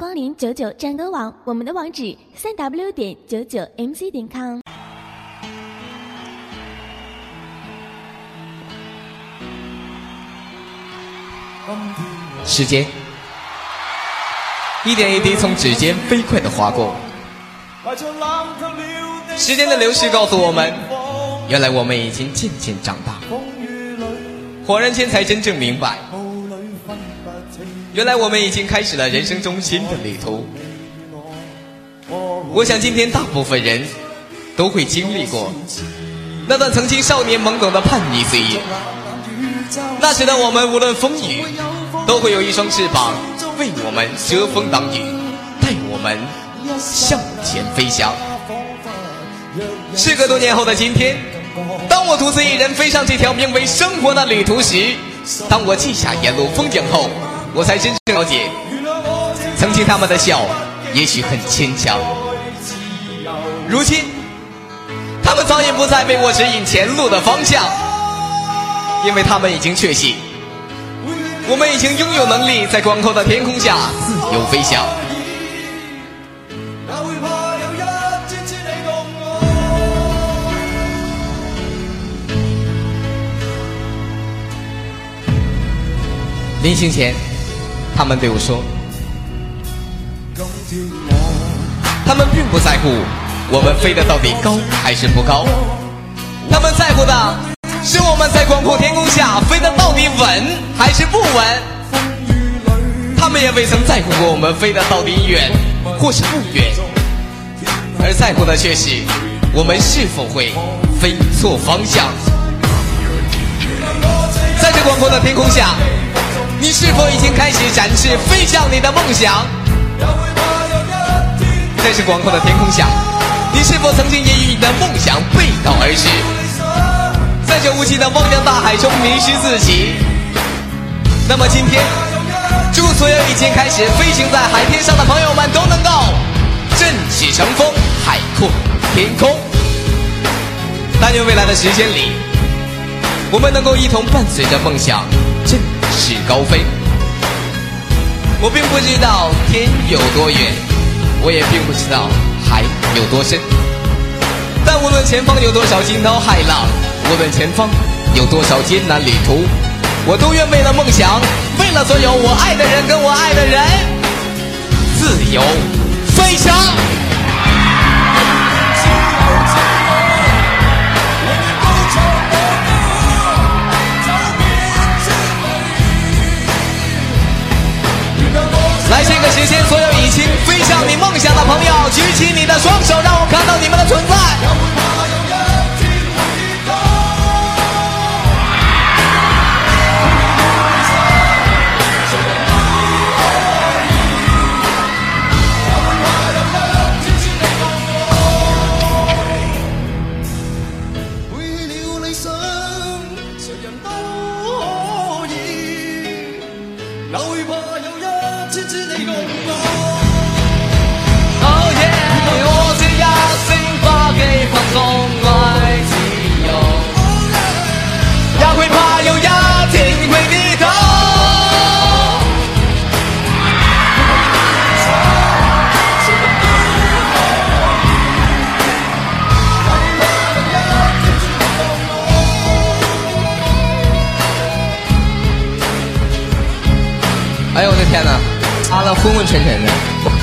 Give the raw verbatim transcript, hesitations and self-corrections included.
光临九九战歌网，我们的网址三 w 点九九 m c 点 com。 时间一点一滴从指尖飞快地划过，时间的流逝告诉我们，原来我们已经渐渐长大，恍然间才真正明白，原来我们已经开始了人生中新的旅途。我想今天大部分人都会经历过那段曾经少年懵懂的叛逆岁月，那时的我们无论风雨都会有一双翅膀为我们遮风挡雨，带我们向前飞翔。时隔多年后的今天，当我独自一人飞上这条名为生活的旅途时，当我记下沿路风景后，我才真正了解，曾经他们的笑也许很牵强，如今他们早已不再为我指引前路的方向，因为他们已经确信，我们已经拥有能力在广阔的天空下自由飞翔。临行前，他们对我说，他们并不在乎我们飞得到底高还是不高，他们在乎的是我们在广阔天空下飞得到底稳还是不稳。他们也未曾在乎过我们飞得到底远或是不远，而在乎的却是我们是否会飞错方向。在这广阔的天空下，你是否已经开始展翅飞向你的梦想？在这广阔的天空下，你是否曾经也与你的梦想背道而驰？在这无际的汪洋大海中迷失自己。那么今天，祝所有已经开始飞行在海天上的朋友们都能够振翅乘风，海阔天空。但愿未来的时间里，我们能够一同伴随着梦想振翅高飞。我并不知道天有多远，我也并不知道海有多深，但无论前方有多少惊涛骇浪，无论前方有多少艰难旅途，我都愿为了梦想，为了所有我爱的人跟我爱的人，自由飞翔。来，这个时间，所有已经飞向你梦想的朋友，举起你的双手，让我看到你们的存在。哎呦我的天哪，擦得昏昏沉沉的。